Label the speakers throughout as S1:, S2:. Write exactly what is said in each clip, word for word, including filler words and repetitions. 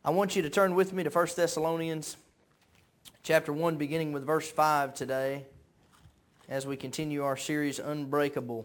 S1: I want you to turn with me to First Thessalonians chapter one, beginning with verse five today, as we continue our series, Unbreakable.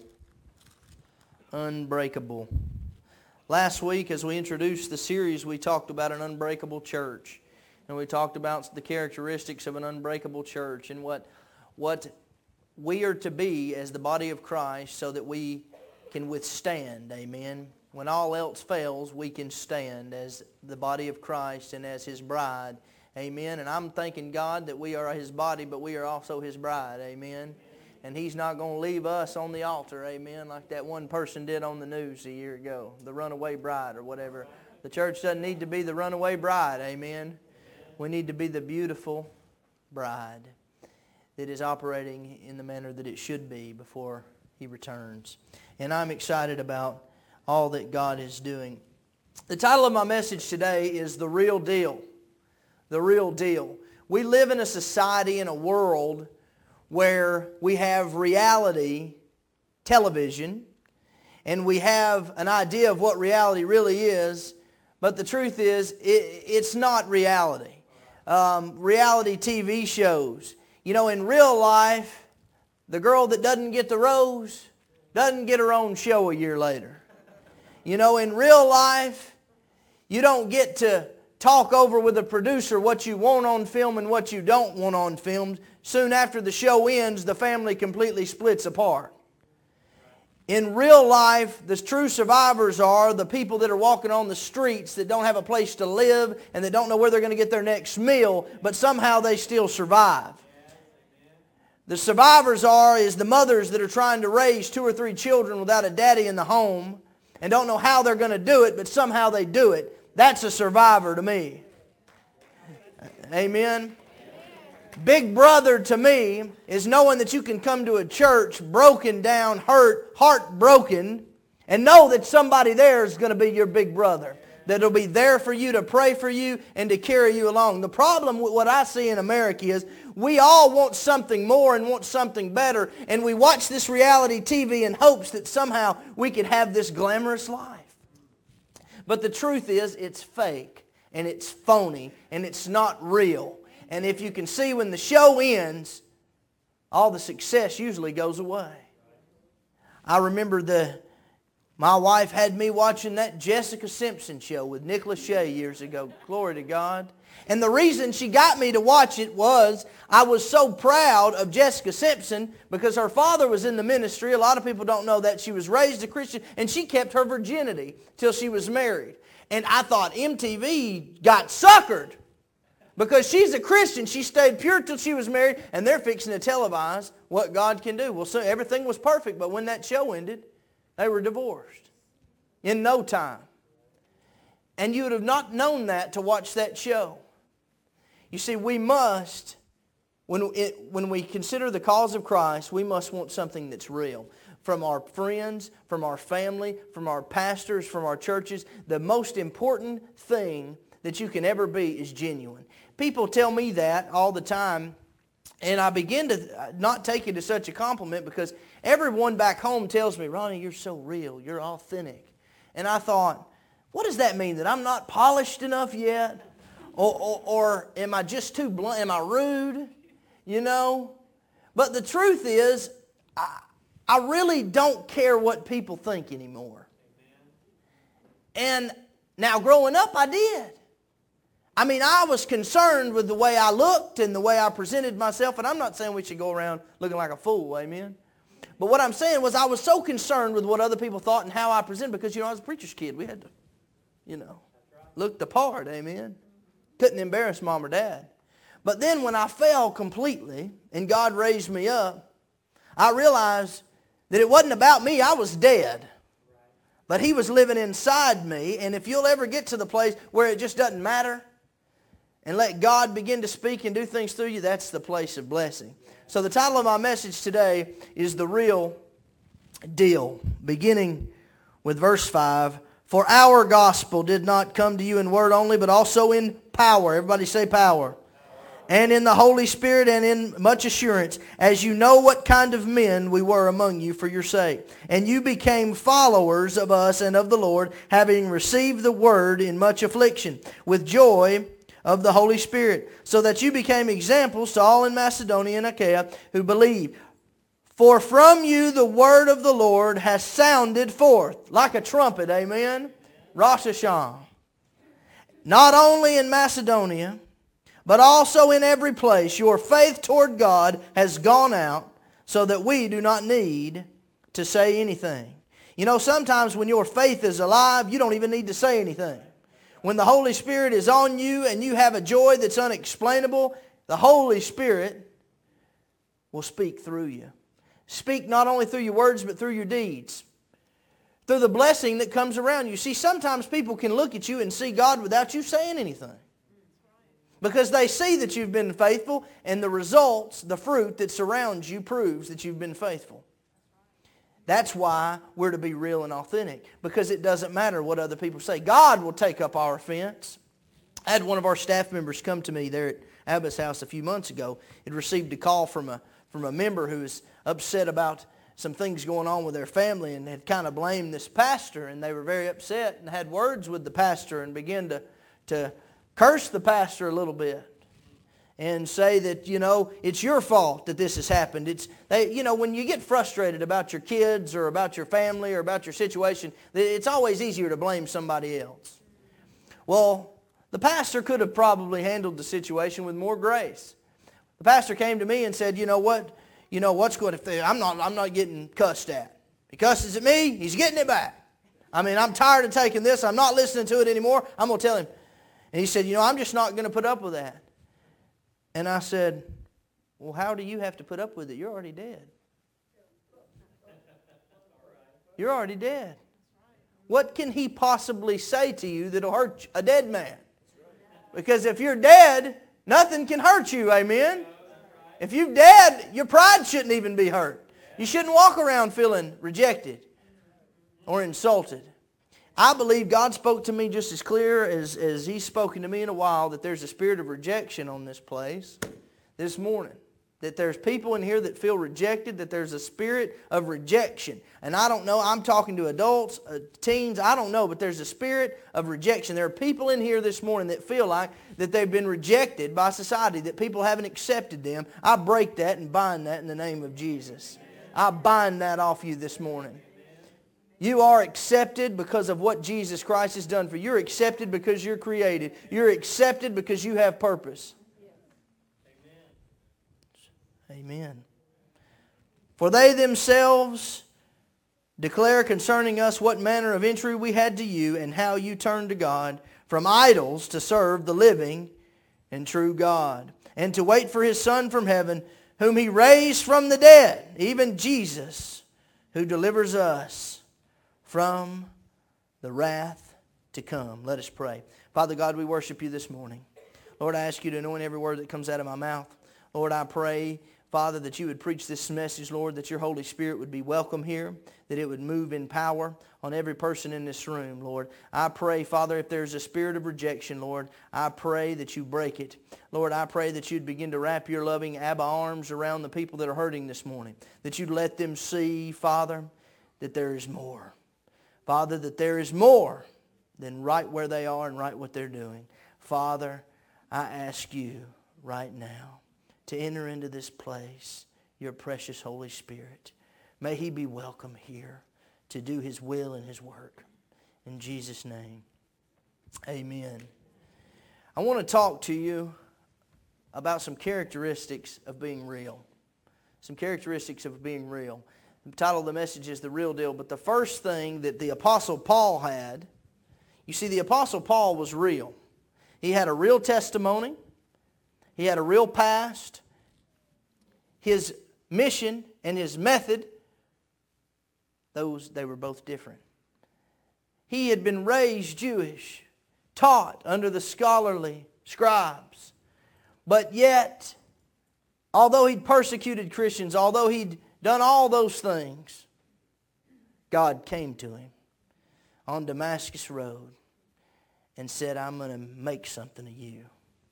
S1: Unbreakable. Last week, as we introduced the series, we talked about an unbreakable church. And we talked about the characteristics of an unbreakable church and what, what we are to be as the body of Christ so that we can withstand, amen. When all else fails, we can stand as the body of Christ and as His bride, amen. And I'm thanking God that we are His body, but we are also His bride, amen. And He's not going to leave us on the altar, amen, like that one person did on the news a year ago, the runaway bride or whatever. The church doesn't need to be the runaway bride, amen. We need to be the beautiful bride that is operating in the manner that it should be before He returns. And I'm excited about all that God is doing. The title of my message today is The Real Deal. The Real Deal. We live in a society, in a world, where we have reality television, and we have an idea of what reality really is, but the truth is, it, it's not reality. Um, reality T V shows. You know, in real life, the girl that doesn't get the rose doesn't get her own show a year later. You know, in real life, you don't get to talk over with a producer what you want on film and what you don't want on film. Soon after the show ends, the family completely splits apart. In real life, the true survivors are the people that are walking on the streets that don't have a place to live and that don't know where they're going to get their next meal, but somehow they still survive. The survivors are is the mothers that are trying to raise two or three children without a daddy in the home and don't know how they're going to do it, but somehow they do it. That's a survivor to me. Amen. Big brother to me is knowing that you can come to a church broken down, hurt, heartbroken, and know that somebody there is going to be your big brother. That'll be there for you, to pray for you, and to carry you along. The problem with what I see in America is we all want something more and want something better, and we watch this reality T V in hopes that somehow we could have this glamorous life. But the truth is, it's fake, and it's phony, and it's not real. And if you can see, when the show ends, all the success usually goes away. I remember the my wife had me watching that Jessica Simpson show with Nick Lachey years ago. Glory to God. And the reason she got me to watch it was I was so proud of Jessica Simpson because her father was in the ministry. A lot of people don't know that. She was raised a Christian, and she kept her virginity till she was married. And I thought M T V got suckered. Because she's a Christian, she stayed pure till she was married, and they're fixing to televise what God can do. Well, so everything was perfect, but when that show ended, they were divorced in no time. And you would have not known that to watch that show. You see, we must, when, it, when we consider the cause of Christ, we must want something that's real. From our friends, from our family, from our pastors, from our churches, the most important thing that you can ever be is genuine. People tell me that all the time, and I begin to not take it as such a compliment because everyone back home tells me, Ronnie, you're so real, you're authentic. And I thought, what does that mean? That I'm not polished enough yet? Or, or, or am I just too blunt? Am I rude? You know? But the truth is, I, I really don't care what people think anymore. And now growing up, I did. I mean, I was concerned with the way I looked and the way I presented myself, and I'm not saying we should go around looking like a fool, amen? But what I'm saying was I was so concerned with what other people thought and how I presented because, you know, I was a preacher's kid. We had to, you know, look the part, amen? Couldn't embarrass mom or dad. But then when I fell completely and God raised me up, I realized that it wasn't about me. I was dead. But He was living inside me, and if you'll ever get to the place where it just doesn't matter, and let God begin to speak and do things through you, that's the place of blessing. So the title of my message today is The Real Deal, beginning with verse five. For our gospel did not come to you in word only, but also in power. Everybody say power. and in the Holy Spirit and in much assurance, as you know what kind of men we were among you for your sake. And you became followers of us and of the Lord, having received the word in much affliction, with joy of the Holy Spirit, so that you became examples to all in Macedonia and Achaia who believe. For from you the word of the Lord has sounded forth like a trumpet, amen, Rosh Hashanah. Not only in Macedonia, but also in every place your faith toward God has gone out, so that we do not need to say anything. You know, sometimes when your faith is alive, you don't even need to say anything. When the Holy Spirit is on you and you have a joy that's unexplainable, the Holy Spirit will speak through you. Speak not only through your words, but through your deeds. Through the blessing that comes around you. See, sometimes people can look at you and see God without you saying anything. Because they see that you've been faithful, and the results, the fruit that surrounds you proves that you've been faithful. That's why we're to be real and authentic, because it doesn't matter what other people say. God will take up our offense. I had one of our staff members come to me there at Abba's house a few months ago. He'd received a call from a, from a member who was upset about some things going on with their family and had kind of blamed this pastor, and they were very upset and had words with the pastor and began to, to curse the pastor a little bit and say that, you know, it's your fault that this has happened. It's, they, you know, when you get frustrated about your kids or about your family or about your situation, it's always easier to blame somebody else. Well, the pastor could have probably handled the situation with more grace. The pastor came to me and said, you know what, you know what's going to, I'm not, I'm not getting cussed at. He cusses at me, he's getting it back. I mean, I'm tired of taking this. I'm not listening to it anymore. I'm going to tell him. And he said, you know, I'm just not going to put up with that. And I said, well, how do you have to put up with it? You're already dead. You're already dead. What can he possibly say to you that'll hurt a dead man? Because if you're dead, nothing can hurt you, amen? If you're dead, your pride shouldn't even be hurt. You shouldn't walk around feeling rejected or insulted. I believe God spoke to me just as clear as, as He's spoken to me in a while, that there's a spirit of rejection on this place this morning. That there's people in here that feel rejected, that there's a spirit of rejection. And I don't know, I'm talking to adults, uh, teens, I don't know, but there's a spirit of rejection. There are people in here this morning that feel like that they've been rejected by society, that people haven't accepted them. I break that and bind that in the name of Jesus. I bind that off you this morning. You are accepted because of what Jesus Christ has done for you. You're accepted because you're created. You're accepted because you have purpose. Amen. Amen. For they themselves declare concerning us what manner of entry we had to you, and how you turned to God from idols to serve the living and true God, and to wait for His Son from heaven, whom He raised from the dead, even Jesus, who delivers us from the wrath to come. Let us pray. Father God, we worship you this morning. Lord, I ask you to anoint every word that comes out of my mouth. Lord, I pray, Father, that you would preach this message, Lord, that your Holy Spirit would be welcome here, that it would move in power on every person in this room, Lord. I pray, Father, if there's a spirit of rejection, Lord, I pray that you break it. Lord, I pray that you'd begin to wrap your loving Abba arms around the people that are hurting this morning, that you'd let them see, Father, that there is more. Father, that there is more than right where they are and right what they're doing. Father, I ask you right now to enter into this place, your precious Holy Spirit. May He be welcome here to do His will and His work. In Jesus' name, amen. I want to talk to you about some characteristics of being real. Some characteristics of being real. The title of the message is The Real Deal. But the first thing that the Apostle Paul had, you see, the Apostle Paul was real. He had a real testimony. He had a real past. His mission and his method, those, they were both different. He had been raised Jewish, taught under the scholarly scribes. But yet, although he'd persecuted Christians, although he'd done all those things, God came to him on Damascus Road and said, I'm going to make something of you.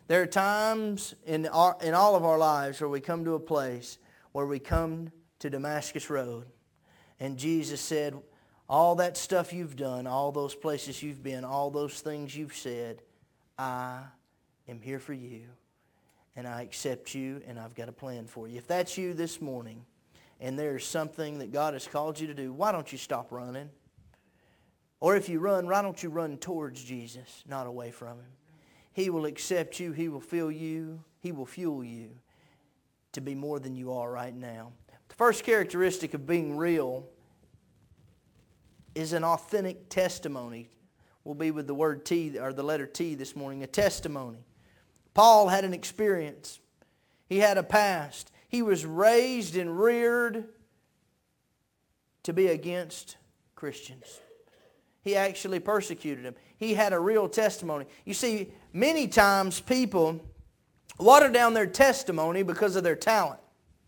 S1: There are times in, our, in all of our lives where we come to a place where we come to Damascus Road. And Jesus said, all that stuff you've done, all those places you've been, all those things you've said, I am here for you. And I accept you, and I've got a plan for you. If that's you this morning, and there's something that God has called you to do, why don't you stop running? Or if you run, why don't you run towards Jesus, not away from Him? He will accept you. He will fill you. He will fuel you to be more than you are right now. The first characteristic of being real is an authentic testimony. We'll be with the word T, or the letter T this morning, a testimony. Paul had an experience. He had a past. He was raised and reared to be against Christians. He actually persecuted them. He had a real testimony. You see, many times people water down their testimony because of their talent.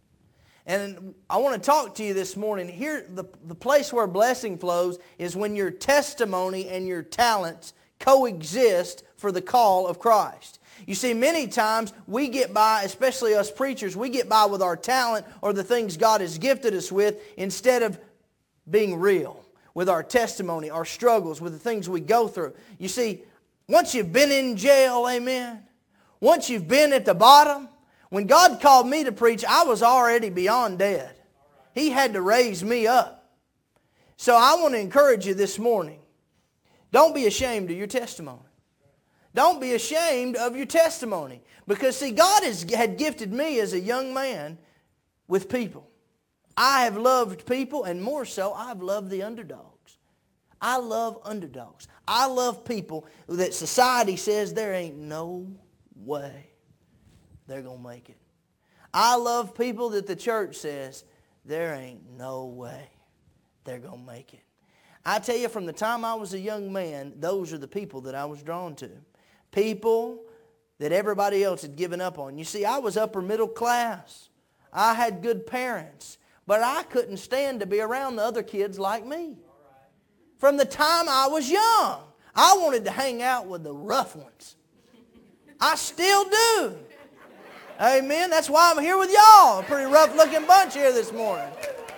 S1: And I want to talk to you this morning. Here, the, the place where blessing flows is when your testimony and your talents coexist for the call of Christ. You see, many times we get by, especially us preachers, we get by with our talent or the things God has gifted us with instead of being real with our testimony, our struggles, with the things we go through. You see, once you've been in jail, amen, once you've been at the bottom, when God called me to preach, I was already beyond dead. He had to raise me up. So I want to encourage you this morning, don't be ashamed of your testimony. Don't be ashamed of your testimony. Because see, God has, had gifted me as a young man with people. I have loved people, and more so, I've loved the underdogs. I love underdogs. I love people that society says there ain't no way they're going to make it. I love people that the church says there ain't no way they're going to make it. I tell you, from the time I was a young man, those are the people that I was drawn to. People that everybody else had given up on. You see, I was upper middle class. I had good parents. But I couldn't stand to be around the other kids like me. From the time I was young, I wanted to hang out with the rough ones. I still do. Amen. That's why I'm here with y'all. A pretty rough looking bunch here this morning.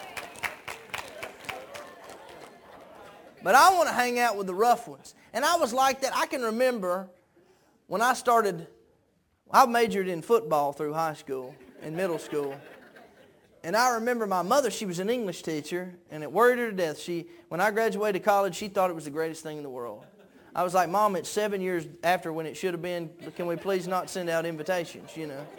S1: But I want to hang out with the rough ones. And I was like that. I can remember when I started, I majored in football through high school and middle school. And I remember my mother, she was an English teacher, and it worried her to death. She, when I graduated college, she thought it was the greatest thing in the world. I was like, Mom, it's seven years after when it should have been. Can we please not send out invitations, you know?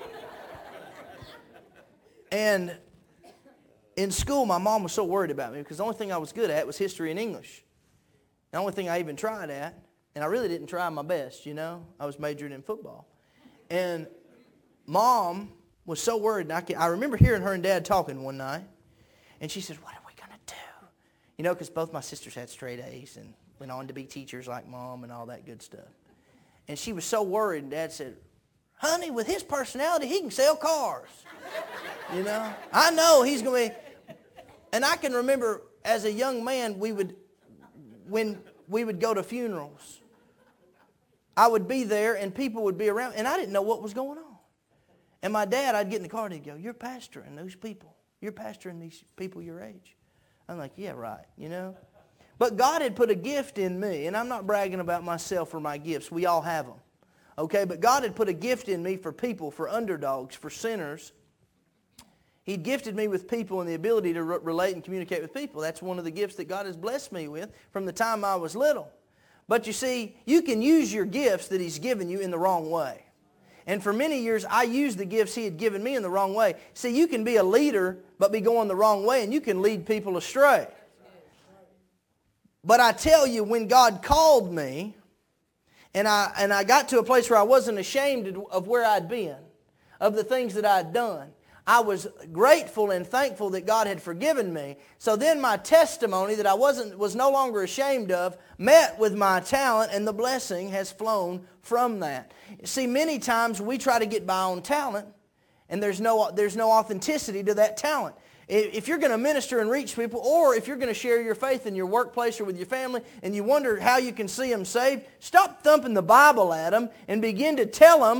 S1: And in school, my mom was so worried about me because the only thing I was good at was history and English. The only thing I even tried at, and I really didn't try my best, you know? I was majoring in football. And Mom was so worried. And I, can, I remember hearing her and Dad talking one night. And she said, what are we going to do? You know, because both my sisters had straight A's and went on to be teachers like Mom and all that good stuff. And she was so worried. And Dad said, honey, with his personality, he can sell cars. You know? I know he's going to be. And I can remember as a young man, we would, when we would go to funerals, I would be there and people would be around. And I didn't know what was going on. And my dad, I'd get in the car and he'd go, you're pastoring those people. You're pastoring these people your age. I'm like, yeah, right, you know. But God had put a gift in me, and I'm not bragging about myself or my gifts. We all have them. Okay, but God had put a gift in me for people, for underdogs, for sinners. He'd gifted me with people and the ability to re- relate and communicate with people. That's one of the gifts that God has blessed me with from the time I was little. But you see, you can use your gifts that He's given you in the wrong way. And for many years, I used the gifts He had given me in the wrong way. See, you can be a leader, but be going the wrong way, and you can lead people astray. But I tell you, when God called me, and I, and I got to a place where I wasn't ashamed of where I'd been, of the things that I'd done, I was grateful and thankful that God had forgiven me. So then my testimony that I wasn't was no longer ashamed of met with my talent, and the blessing has flown from that. See, many times we try to get by on talent, and there's no there's no authenticity to that talent. If you're going to minister and reach people, or if you're going to share your faith in your workplace or with your family, and you wonder how you can see them saved, stop thumping the Bible at them and begin to tell them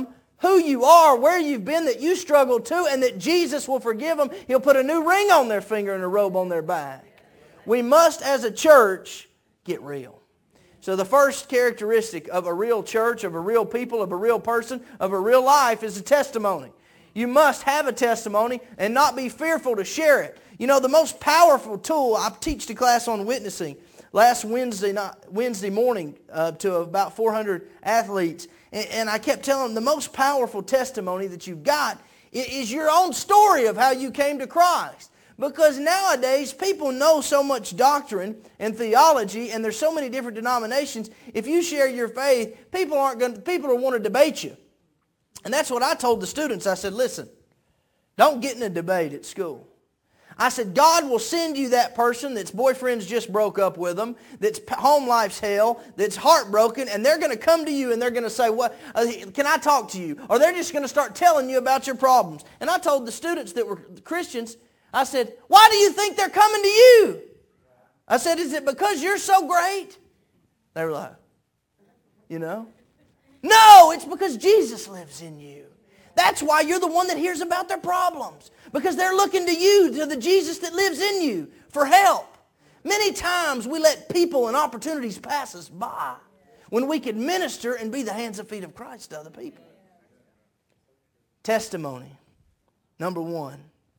S1: who you are, where you've been, that you struggled too, and that Jesus will forgive them. He'll put a new ring on their finger and a robe on their back. We must, as a church, get real. So the first characteristic of a real church, of a real people, of a real person, of a real life is a testimony. You must have a testimony and not be fearful to share it. You know, the most powerful tool, I teach the class on witnessing last Wednesday night, Wednesday morning uh, to about four hundred athletes. And, and I kept telling them the most powerful testimony that you've got is your own story of how you came to Christ. Because nowadays, people know so much doctrine and theology, and there's so many different denominations. If you share your faith, people aren't going to, people will want to debate you. And that's what I told the students. I said, listen, don't get in a debate at school. I said, God will send you that person that's boyfriend's just broke up with them, that's home life's hell, that's heartbroken, and they're going to come to you and they're going to say, "What? Uh, can I talk to you?" Or they're just going to start telling you about your problems. And I told the students that were Christians, I said, why do you think they're coming to you? I said, is it because you're so great? They were like, you know? No, it's because Jesus lives in you. That's why you're the one that hears about their problems. Because they're looking to you, to the Jesus that lives in you, for help. Many times we let people and opportunities pass us by when we could minister and be the hands and feet of Christ to other people. Testimony. Number one.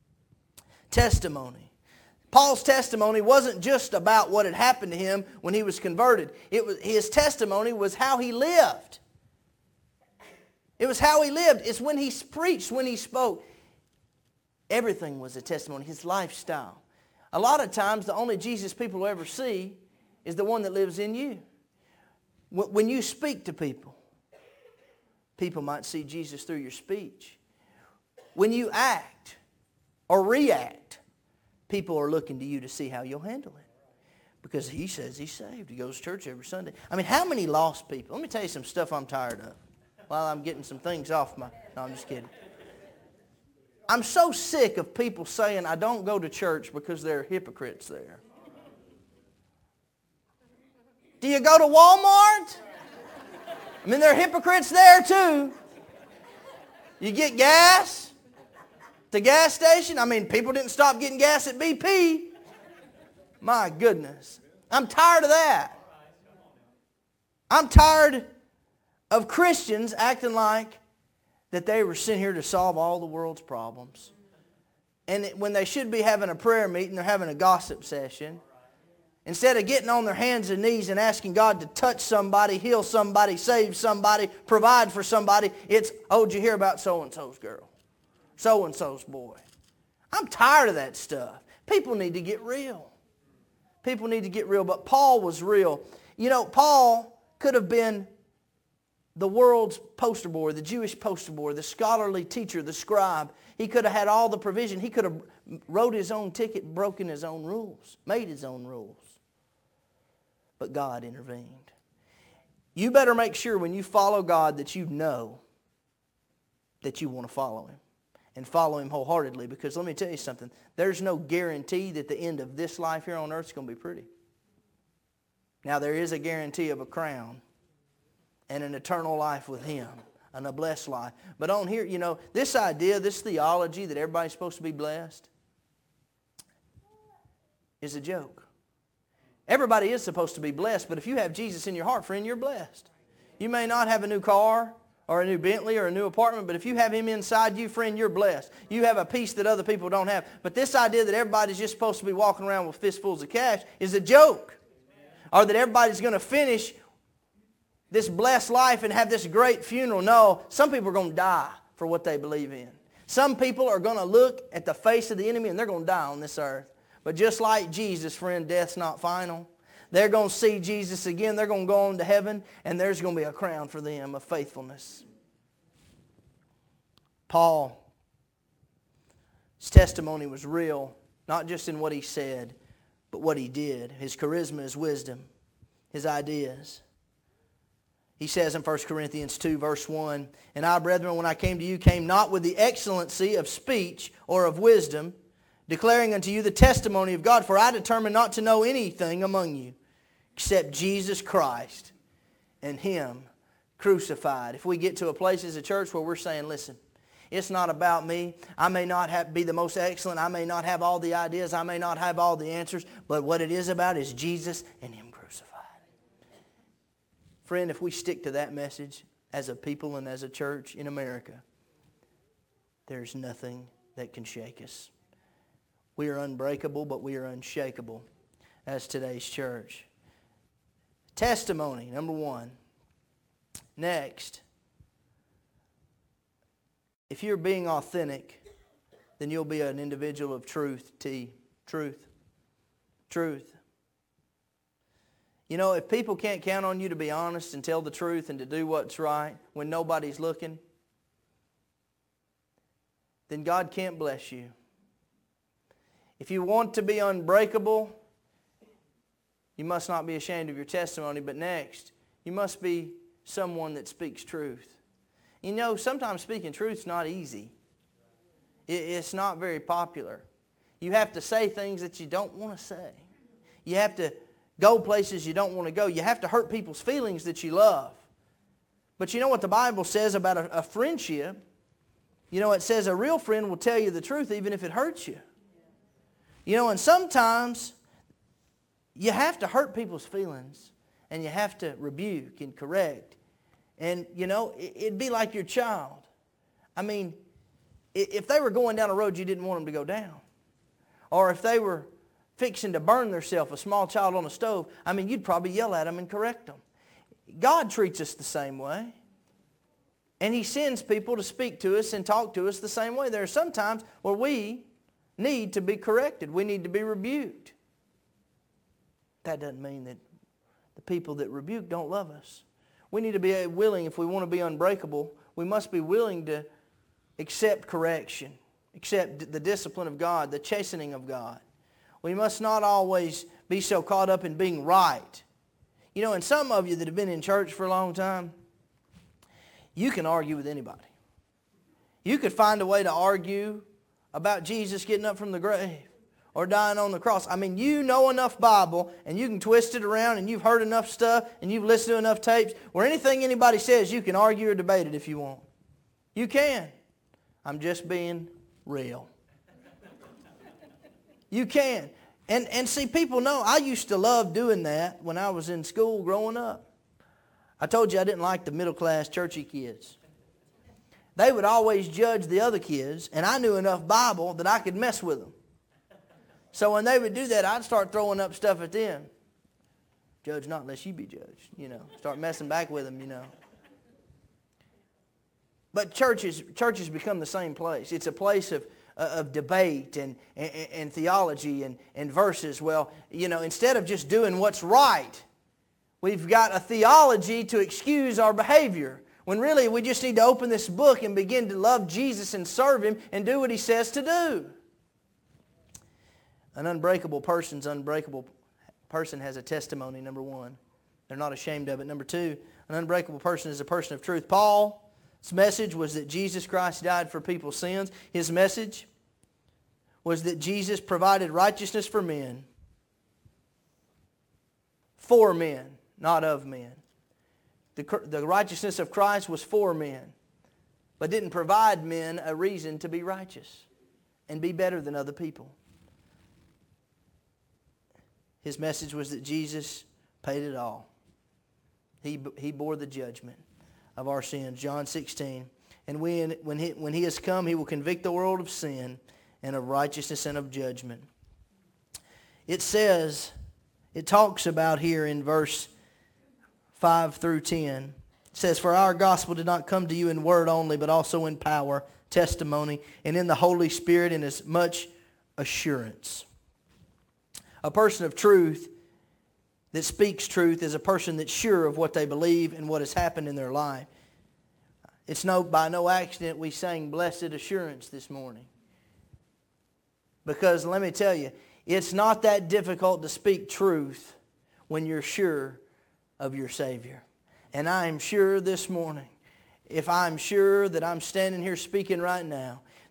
S1: Testimony. Paul's testimony wasn't just about what had happened to him when he was converted. It was, his testimony was how he lived. It was how he lived. It's when he preached, when he spoke. Everything was a testimony. His lifestyle. A lot of times the only Jesus people will ever see is the one that lives in you. When you speak to people, people might see Jesus through your speech. When you act or react, people are looking to you to see how you'll handle it. Because he says he's saved. He goes to church every Sunday. I mean, how many lost people? Let me tell you some stuff I'm tired of while I'm getting some things off my... No, I'm just kidding. I'm so sick of people saying, I don't go to church because there are hypocrites there. Do you go to Walmart? I mean, there are hypocrites there too. You get gas? The gas station? I mean, people didn't stop getting gas at B P. My goodness. I'm tired of that. I'm tired of Christians acting like that they were sent here to solve all the world's problems. And when they should be having a prayer meeting, they're having a gossip session. Instead of getting on their hands and knees and asking God to touch somebody, heal somebody, save somebody, provide for somebody, it's, oh, did you hear about so-and-so's girl? So-and-so's boy. I'm tired of that stuff. People need to get real. People need to get real. But Paul was real. You know, Paul could have been the world's poster boy, the Jewish poster boy, the scholarly teacher, the scribe. He could have had all the provision. He could have wrote his own ticket, broken his own rules, made his own rules. But God intervened. You better make sure when you follow God that you know that you want to follow Him. And follow Him wholeheartedly. Because let me tell you something. There's no guarantee that the end of this life here on earth is going to be pretty. Now there is a guarantee of a crown and an eternal life with Him. And a blessed life. But on here, you know, this idea, this theology that everybody's supposed to be blessed is a joke. Everybody is supposed to be blessed, but if you have Jesus in your heart, friend, you're blessed. You may not have a new car or a new Bentley or a new apartment, but if you have Him inside you, friend, you're blessed. You have a peace that other people don't have. But this idea that everybody's just supposed to be walking around with fistfuls of cash is a joke. Or that everybody's going to finish this blessed life and have this great funeral. No, some people are going to die for what they believe in. Some people are going to look at the face of the enemy and they're going to die on this earth. But just like Jesus, friend, death's not final. They're going to see Jesus again. They're going to go on to heaven and there's going to be a crown for them of faithfulness. Paul, his testimony was real, not just in what he said, but what he did. His charisma, his wisdom, his ideas. He says in First Corinthians two, verse one, And I, brethren, when I came to you, came not with the excellency of speech or of wisdom, declaring unto you the testimony of God. For I determined not to know anything among you, except Jesus Christ, and Him crucified. If we get to a place as a church where we're saying, listen, it's not about me. I may not have, be the most excellent. I may not have all the ideas. I may not have all the answers. But what it is about is Jesus and Him crucified. Friend, if we stick to that message as a people and as a church in America, there's nothing that can shake us. We are unbreakable, but we are unshakable as today's church. Testimony, number one. Next, if you're being authentic, then you'll be an individual of truth. T. Truth. Truth. You know, if people can't count on you to be honest and tell the truth and to do what's right when nobody's looking, then God can't bless you. If you want to be unbreakable, you must not be ashamed of your testimony. But next, you must be someone that speaks truth. You know, sometimes speaking truth is not easy. It's not very popular. You have to say things that you don't want to say. You have to go places you don't want to go. You have to hurt people's feelings that you love. But you know what the Bible says about a, a friendship? You know, it says a real friend will tell you the truth even if it hurts you. You know, and sometimes you have to hurt people's feelings and you have to rebuke and correct. And, you know, it'd be like your child. I mean, if they were going down a road you didn't want them to go down, or if they were fixing to burn themselves, a small child on a stove, I mean, you'd probably yell at them and correct them. God treats us the same way. And He sends people to speak to us and talk to us the same way. There are some times where we need to be corrected. We need to be rebuked. That doesn't mean that the people that rebuke don't love us. We need to be willing, if we want to be unbreakable, we must be willing to accept correction, accept the discipline of God, the chastening of God. We must not always be so caught up in being right. You know, and some of you that have been in church for a long time, you can argue with anybody. You could find a way to argue about Jesus getting up from the grave or dying on the cross. I mean, you know enough Bible and you can twist it around and you've heard enough stuff and you've listened to enough tapes where anything anybody says you can argue or debate it if you want. You can. I'm just being real. You can. And, and see, people know I used to love doing that when I was in school growing up. I told you I didn't like the middle-class churchy kids. They would always judge the other kids, and I knew enough Bible that I could mess with them. So when they would do that, I'd start throwing up stuff at them. Judge not unless you be judged, you know. Start messing back with them, you know. But churches, churches become the same place. It's a place of, uh, of debate and, and, and theology and, and verses. Well, you know, instead of just doing what's right, we've got a theology to excuse our behavior. When really we just need to open this book and begin to love Jesus and serve Him and do what He says to do. An unbreakable person's unbreakable person has a testimony, number one. They're not ashamed of it. Number two, an unbreakable person is a person of truth. Paul's message was that Jesus Christ died for people's sins. His message was that Jesus provided righteousness for men. For men, not of men. The, the righteousness of Christ was for men, but didn't provide men a reason to be righteous and be better than other people. His message was that Jesus paid it all. He, he bore the judgment of our sins. John sixteen. And when, when, he, when He has come, He will convict the world of sin and of righteousness and of judgment. It says, it talks about here in verse five through ten. It says, for our gospel did not come to you in word only, but also in power, testimony, and in the Holy Spirit, and as much assurance. A person of truth that speaks truth is a person that's sure of what they believe and what has happened in their life. It's no by no accident we sang Blessed Assurance this morning. Because let me tell you, it's not that difficult to speak truth when you're sure of your Savior. And I am sure this morning, if I'm sure that I'm standing here speaking right now,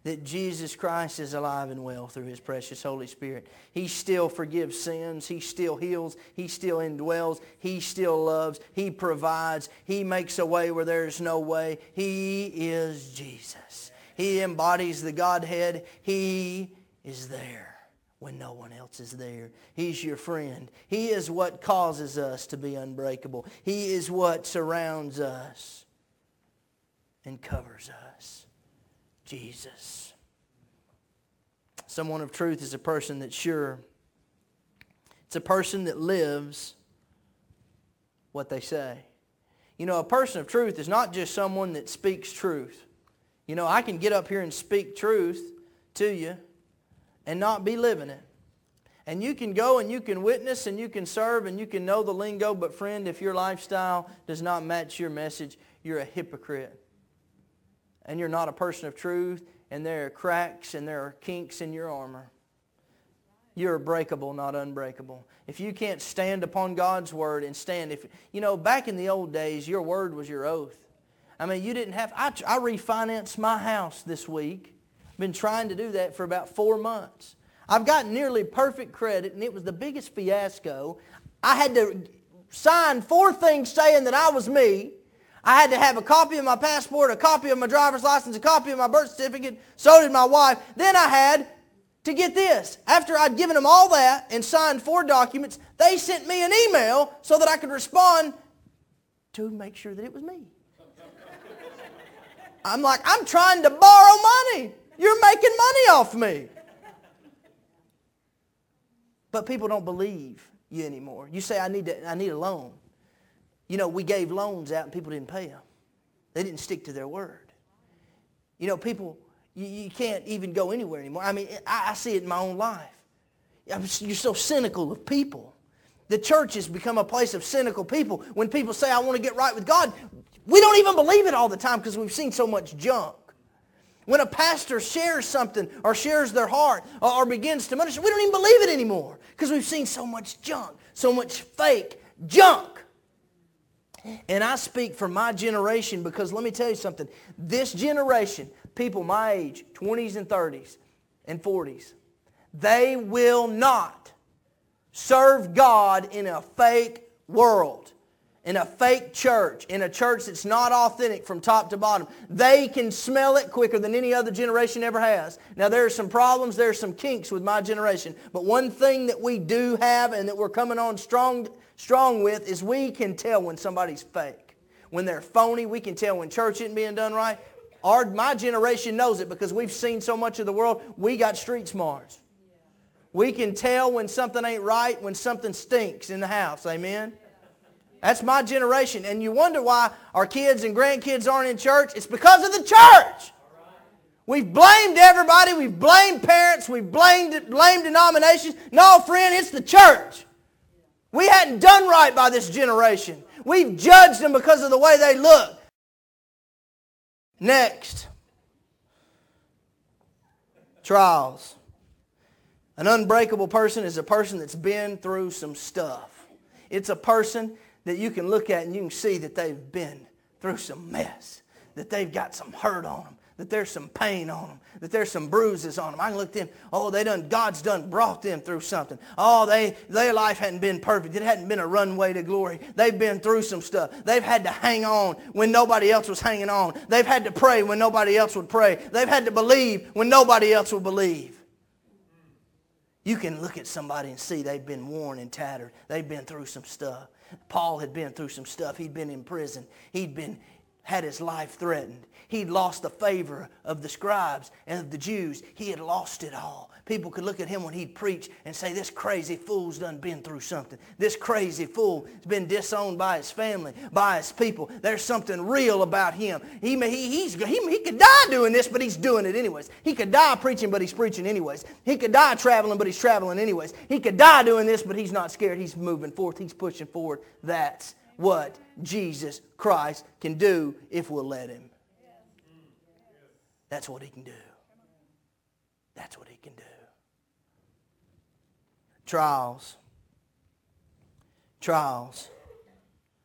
S1: that Jesus Christ is alive and well through His precious Holy Spirit. He still forgives sins. He still heals. He still indwells. He still loves. He provides. He makes a way where there is no way. He is Jesus. He embodies the Godhead. He is there when no one else is there. He's your friend. He is what causes us to be unbreakable. He is what surrounds us and covers us. Jesus. Someone of truth is a person that's sure. It's a person that lives what they say. You know, a person of truth is not just someone that speaks truth. You know, I can get up here and speak truth to you and not be living it. And you can go and you can witness and you can serve and you can know the lingo, but friend, if your lifestyle does not match your message, you're a hypocrite. And you're not a person of truth, and there are cracks and there are kinks in your armor. You're breakable, not unbreakable. If you can't stand upon God's word and stand, if you know, back in the old days, your word was your oath. I mean, you didn't have, I, I refinanced my house this week. I've been trying to do that for about four months. I've got nearly perfect credit, and it was the biggest fiasco. I had to sign four things saying that I was me. I had to have a copy of my passport, a copy of my driver's license, a copy of my birth certificate. So did my wife. Then I had to get this. After I'd given them all that and signed four documents, they sent me an email so that I could respond to make sure that it was me. I'm like, I'm trying to borrow money. You're making money off me. But people don't believe you anymore. You say, I need to, I need a loan. You know, we gave loans out and people didn't pay them. They didn't stick to their word. You know, people, you, you can't even go anywhere anymore. I mean, I, I see it in my own life. You're so cynical of people. The church has become a place of cynical people. When people say, I want to get right with God, we don't even believe it all the time because we've seen so much junk. When a pastor shares something or shares their heart or, or begins to minister, we don't even believe it anymore because we've seen so much junk, so much fake junk. And I speak for my generation because let me tell you something. This generation, people my age, twenties and thirties and forties, they will not serve God in a fake world, in a fake church, in a church that's not authentic from top to bottom. They can smell it quicker than any other generation ever has. Now there are some problems, there are some kinks with my generation, but one thing that we do have and that we're coming on strong strong with is we can tell when somebody's fake. When they're phony, we can tell when church isn't being done right. Our, my generation knows it because we've seen so much of the world. We got street smarts. We can tell when something ain't right, when something stinks in the house. Amen? That's my generation. And you wonder why our kids and grandkids aren't in church. It's because of the church. We've blamed everybody. We've blamed parents. We've blamed, blamed denominations. No, friend, it's the church. We hadn't done right by this generation. We've judged them because of the way they look. Next. Trials. An unbreakable person is a person that's been through some stuff. It's a person that you can look at and you can see that they've been through some mess. That they've got some hurt on them. That there's some pain on them. That there's some bruises on them. I can look at them. Oh, they done, God's done brought them through something. Oh, they their life hadn't been perfect. It hadn't been a runway to glory. They've been through some stuff. They've had to hang on when nobody else was hanging on. They've had to pray when nobody else would pray. They've had to believe when nobody else would believe. You can look at somebody and see they've been worn and tattered. They've been through some stuff. Paul had been through some stuff. He'd been in prison. He'd been had his life threatened. He'd lost the favor of the scribes and of the Jews. He had lost it all. People could look at him when he'd preach and say, this crazy fool's done been through something. This crazy fool has been disowned by his family, by his people. There's something real about him. He, he, he's, he, he could die doing this, but he's doing it anyways. He could die preaching, but he's preaching anyways. He could die traveling, but he's traveling anyways. He could die doing this, but he's not scared. He's moving forth. He's pushing forward. That's what Jesus Christ can do if we'll let him. That's what he can do. That's what he can do. Trials. Trials.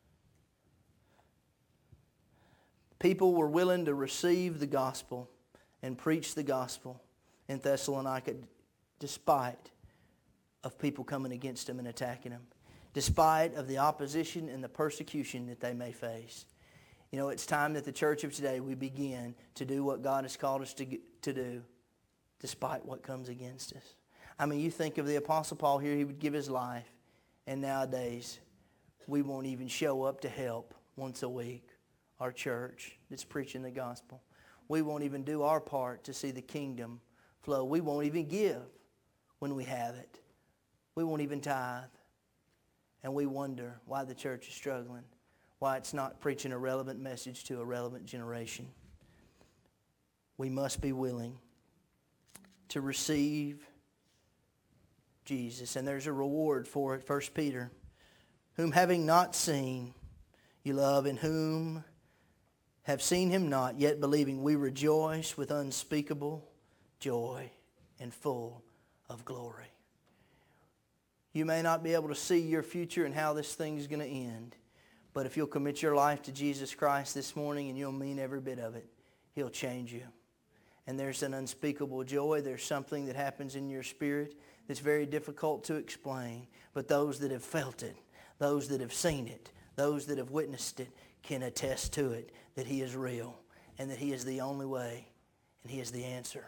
S1: People were willing to receive the gospel and preached the gospel in Thessalonica despite of people coming against them and attacking them, despite of the opposition and the persecution that they may face. You know, it's time that the church of today, we begin to do what God has called us to, to do, despite what comes against us. I mean, you think of the Apostle Paul here, he would give his life, and nowadays, we won't even show up to help once a week, our church that's preaching the gospel. We won't even do our part to see the kingdom flow. We won't even give when we have it. We won't even tithe. And we wonder why the church is struggling, why it's not preaching a relevant message to a relevant generation. We must be willing to receive Jesus. And there's a reward for it. First Peter, whom having not seen, you love, in whom have seen him not, yet believing, we rejoice with unspeakable joy and full of glory. You may not be able to see your future and how this thing is going to end, but if you'll commit your life to Jesus Christ this morning and you'll mean every bit of it, He'll change you. And there's an unspeakable joy. There's something that happens in your spirit that's very difficult to explain, but those that have felt it, those that have seen it, those that have witnessed it can attest to it, that He is real and that He is the only way and He is the answer.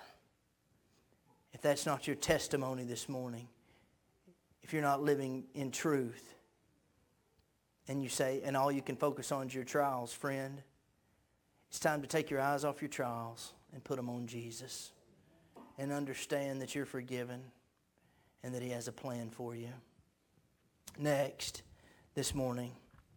S1: If that's not your testimony this morning, if you're not living in truth, and you say, and all you can focus on is your trials, friend, it's time to take your eyes off your trials and put them on Jesus and understand that you're forgiven and that He has a plan for you. Next, this morning,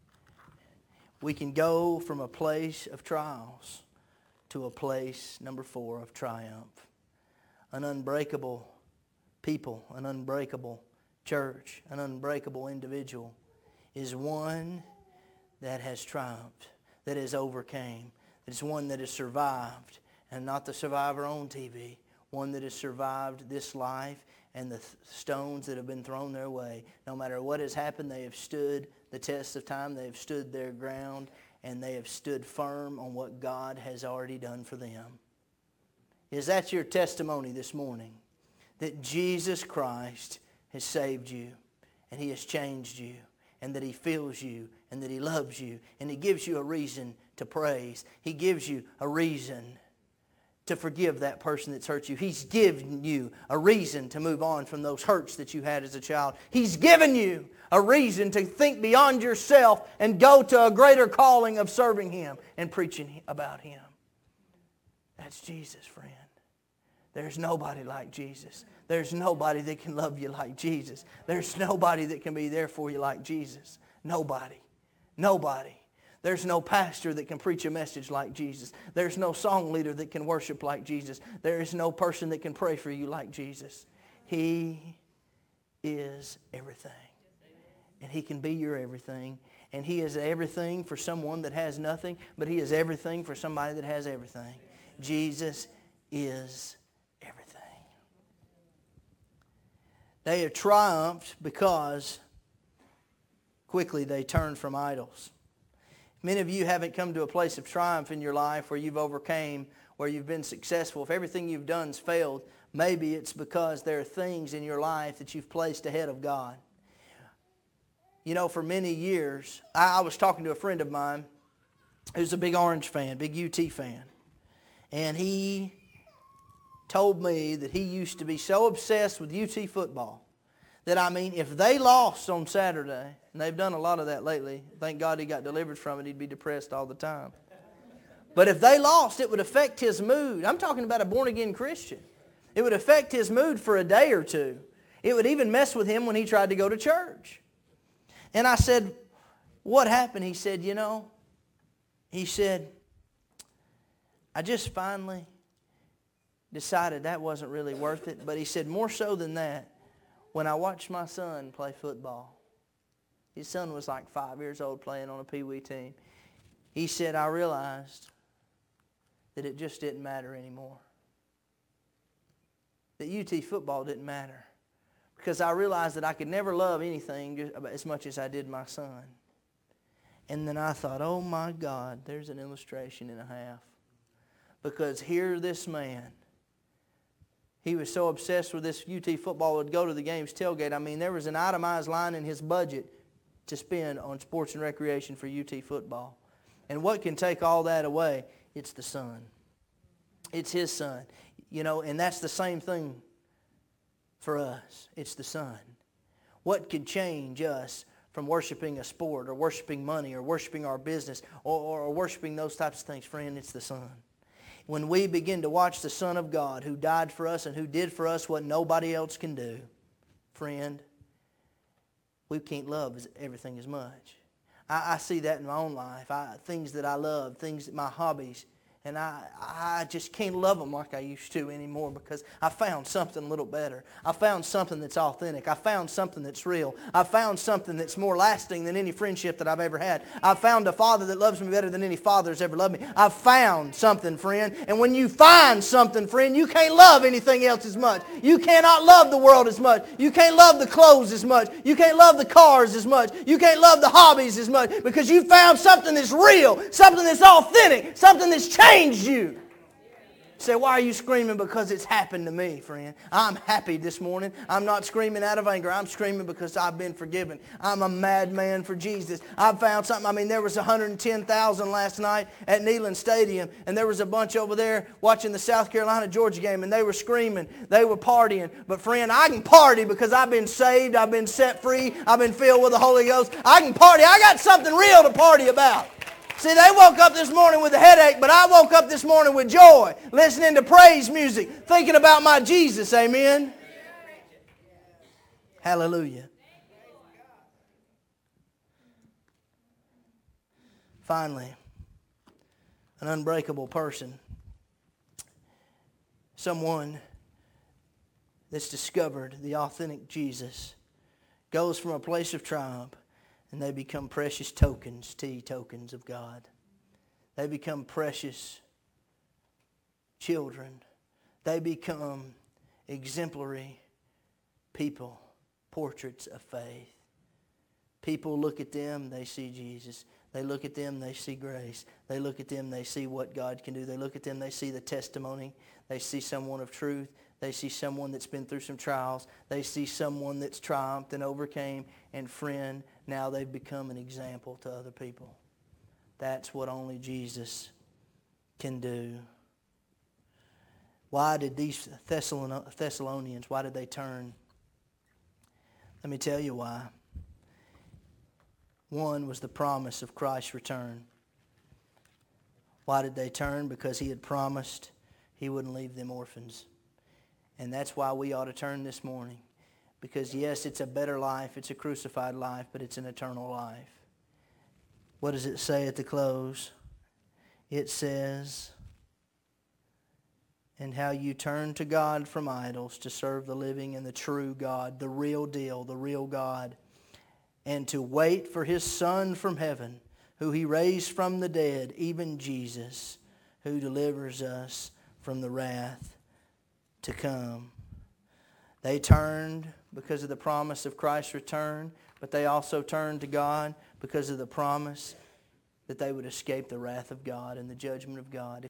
S1: we can go from a place of trials to a place, number four, of triumph. An unbreakable people, an unbreakable church, an unbreakable individual is one that has triumphed, that has overcame. It's one that has survived, and not the survivor on T V. One that has survived this life and the th- stones that have been thrown their way. No matter what has happened, they have stood the test of time. They have stood their ground, and they have stood firm on what God has already done for them. Is that your testimony this morning? That Jesus Christ has saved you, and He has changed you, and that He fills you, and that He loves you, and He gives you a reason to praise. He gives you a reason to forgive that person that's hurt you. He's given you a reason to move on from those hurts that you had as a child. He's given you a reason to think beyond yourself and go to a greater calling of serving Him and preaching about Him. That's Jesus, friend. There's nobody like Jesus. There's nobody that can love you like Jesus. There's nobody that can be there for you like Jesus. Nobody. Nobody. There's no pastor that can preach a message like Jesus. There's no song leader that can worship like Jesus. There is no person that can pray for you like Jesus. He is everything. And He can be your everything. And He is everything for someone that has nothing, but He is everything for somebody that has everything. Jesus is everything. They have triumphed because quickly they turned from idols. Many of you haven't come to a place of triumph in your life where you've overcame, where you've been successful. If everything you've done's failed, maybe it's because there are things in your life that you've placed ahead of God. You know, for many years, I, I was talking to a friend of mine who's a big Orange fan, big U T fan. And he told me that he used to be so obsessed with U T football that, I mean, if they lost on Saturday, and they've done a lot of that lately, thank God he got delivered from it, he'd be depressed all the time. But if they lost, it would affect his mood. I'm talking about a born-again Christian. It would affect his mood for a day or two. It would even mess with him when he tried to go to church. And I said, what happened? He said, you know, he said, I just finally decided that wasn't really worth it. But he said, more so than that, when I watched my son play football, his son was like five years old playing on a Pee-wee team. He said, I realized that it just didn't matter anymore. That U T football didn't matter. Because I realized that I could never love anything as much as I did my son. And then I thought, oh my God, there's an illustration and a half. Because here this man, he was so obsessed with this U T football would go to the game's tailgate. I mean, there was an itemized line in his budget to spend on sports and recreation for U T football. And what can take all that away? It's the Son. It's His Son. You know, and that's the same thing for us. It's the Son. What could change us from worshiping a sport or worshiping money or worshiping our business or, or, or worshiping those types of things? Friend, it's the Son. When we begin to watch the Son of God who died for us and who did for us what nobody else can do, friend, we can't love everything as much. I, I see that in my own life. I, things that I love, things that my hobbies, and I, I just can't love them like I used to anymore because I found something a little better. I found something that's authentic. I found something that's real. I found something that's more lasting than any friendship that I've ever had. I found a father that loves me better than any father has ever loved me. I found something, friend. And when you find something, friend, you can't love anything else as much. You cannot love the world as much. You can't love the clothes as much. You can't love the cars as much. You can't love the hobbies as much because you found something that's real, something that's authentic, something that's changed. Changed you. Say, why are you screaming? Because it's happened to me, friend. I'm happy this morning. I'm not screaming out of anger. I'm screaming because I've been forgiven. I'm a madman for Jesus. I've found something. I mean, there was one hundred ten thousand last night at Neyland Stadium, and there was a bunch over there watching the South Carolina-Georgia game, and they were screaming. They were partying. But, friend, I can party because I've been saved. I've been set free. I've been filled with the Holy Ghost. I can party. I got something real to party about. See, they woke up this morning with a headache, but I woke up this morning with joy, listening to praise music, thinking about my Jesus. Amen? Hallelujah. Finally, an unbreakable person. Someone that's discovered the authentic Jesus goes from a place of triumph, and they become precious tokens, T, tokens of God. They become precious children. They become exemplary people, portraits of faith. People look at them, they see Jesus. They look at them, they see grace. They look at them, they see what God can do. They look at them, they see the testimony. They see someone of truth. They see someone that's been through some trials. They see someone that's triumphed and overcame. And friend, now they've become an example to other people. That's what only Jesus can do. Why did these Thessalonians, why did they turn? Let me tell you why. One was the promise of Christ's return. Why did they turn? Because He had promised He wouldn't leave them orphans. And that's why we ought to turn this morning. Because yes, it's a better life, it's a crucified life, but it's an eternal life. What does it say at the close? It says, and how you turn to God from idols to serve the living and the true God, the real deal, the real God, and to wait for His Son from heaven, who He raised from the dead, even Jesus, who delivers us from the wrath to come. They turned because of the promise of Christ's return, but they also turned to God because of the promise that they would escape the wrath of God and the judgment of God.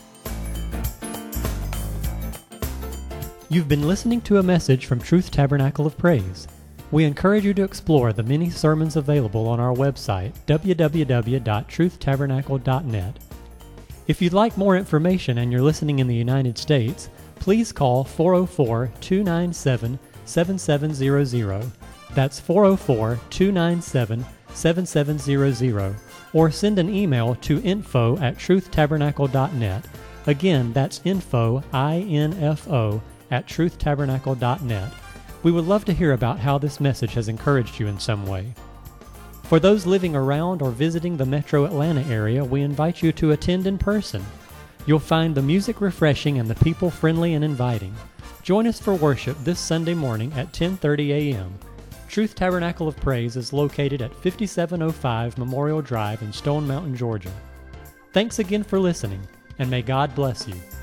S2: You've been listening to a message from Truth Tabernacle of Praise. We encourage you to explore the many sermons available on our website, w w w dot truth tabernacle dot net. If you'd like more information and you're listening in the United States, please call four oh four, two nine seven, seven seven zero zero. That's four oh four, two nine seven, seven seven zero zero. Or send an email to info at truth tabernacle dot net. Again, that's info, I N F O, at truth tabernacle dot net. We would love to hear about how this message has encouraged you in some way. For those living around or visiting the Metro Atlanta area, we invite you to attend in person. You'll find the music refreshing and the people friendly and inviting. Join us for worship this Sunday morning at ten thirty a.m. Truth Tabernacle of Praise is located at fifty-seven oh five Memorial Drive in Stone Mountain, Georgia. Thanks again for listening, and may God bless you.